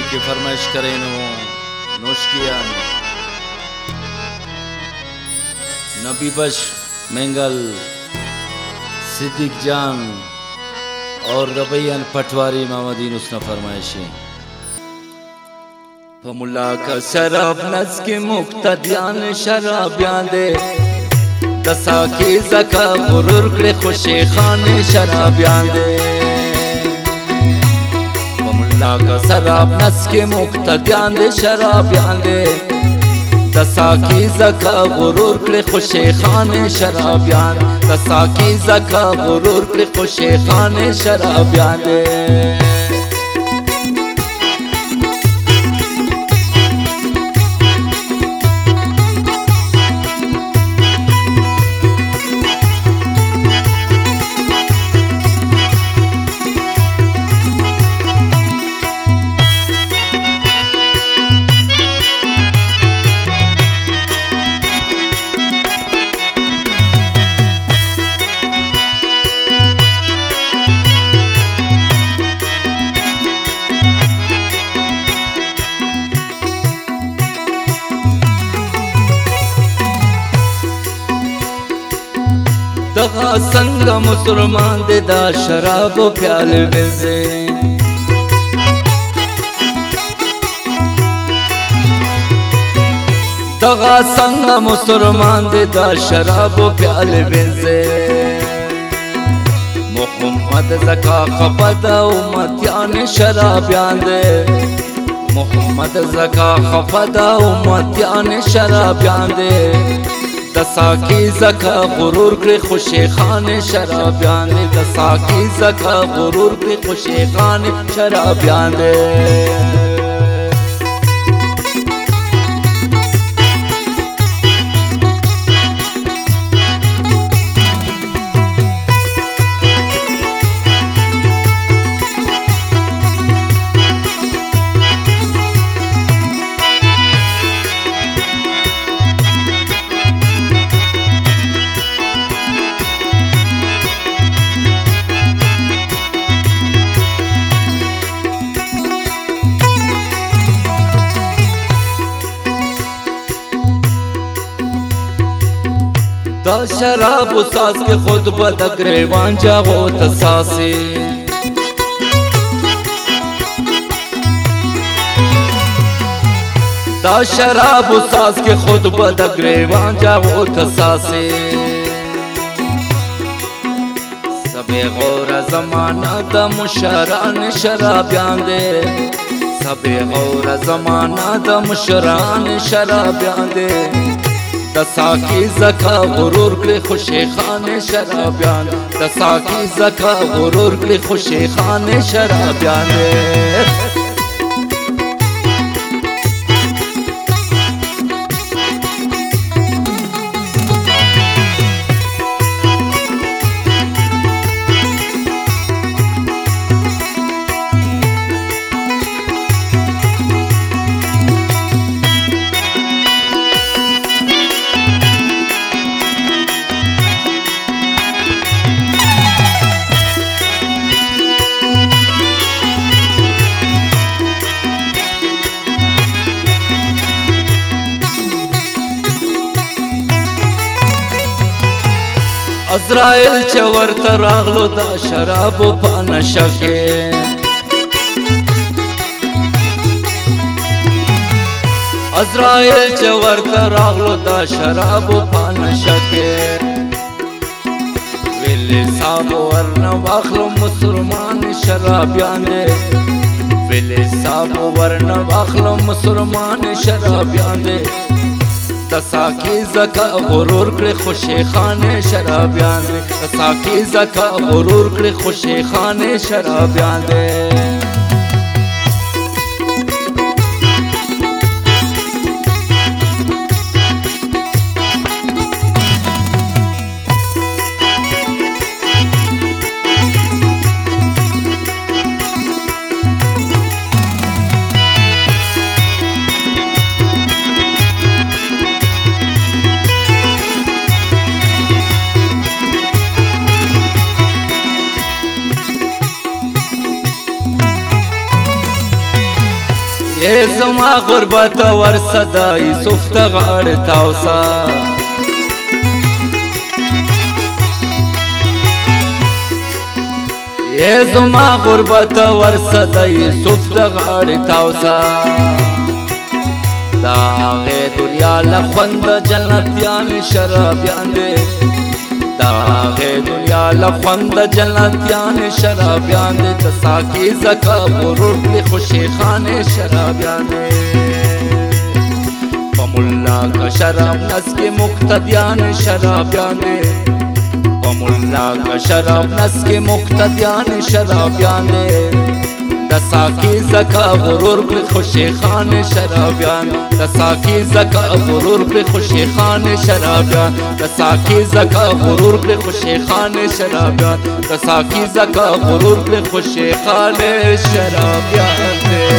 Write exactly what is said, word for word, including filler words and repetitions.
की फरमाइश करें नो नोश किया नबी बश मेंगल सिद्दीक जान और रबैयन पटवारी मामदीन उसने फरमाइशी फमुल्ला का शराब नस के मुक्तदियान शराबियां दे दसा की जका गुरूर के खुशी खाने शराबियां दे फमुल्ला का शराब नस के मुक्तदियान दे शराबियां दे दसा की जका गुरूर के खुशी खाने शराबियां दसा की जका गुरूर के खुशी खाने शराबियां दे दगा संग मुसलमान दे दा शराब प्याल बेजे दगा संग मुसलमान दे दा शराब प्याल बेजे मोहम्मद जका खपदा उम्मतियान शराबियां दे मोहम्मद जका खपदा उम्मतियान शराबियां दे दसा की जका गुरूर के खुशी खाने शराबियां दे दसा की जका गुरूर के खुशी खाने शराबियां दे दा शराब सास के खुद बदगरेवान जागो तसासी दा शराब सास के खुद बदगरेवान जागो तसासी सबे गौर जमाना दा मुशरान शराबियां दे सबे गौर जमाना दा मुशरान शराबियां दे दसा की जका गुरूर के खुशी खाने शराबियां दसा की जका गुरूर के खुशी खाने शराबियां दे अज़राइल चवर तरागलो दा शराब पाना शके अज़राइल चवर तरागलो दा शराब पाना शके वेले साबो वरना वाखलो मुसलमान शराबियां दे वेले साबो वरना वाखलो मुसलमान शराबियां दे दसा की जका गुरूर के खुशी खाने शराबियां दे दसा की जका गुरूर के खुशी खाने शराबियां दे اے زما غربت ورسدا یوسف ته غاړه تاوسا اے زما غربت ورسدا یوسف ته غاړه تاوسا دا غه دنیا لخوند جنتیان شرابیان دے دا غه دنیا لخوند جنتیان شرابیان دے تساکی زکا غرور لی خوشی خان شرابیان دے پمولا کا شراب نس کے مقتدیان شرابیان دے پمولا کا شراب نس کے مقتدیان شرابیان دے تساکی زکا غرور پر خوشی خان شرابیان تساکی زکا غرور پر خوشی خان شرابیان تساکی زکا غرور پر خوشی خان شرابیان تساکی زکا غرور پر خوشی خان شرابیان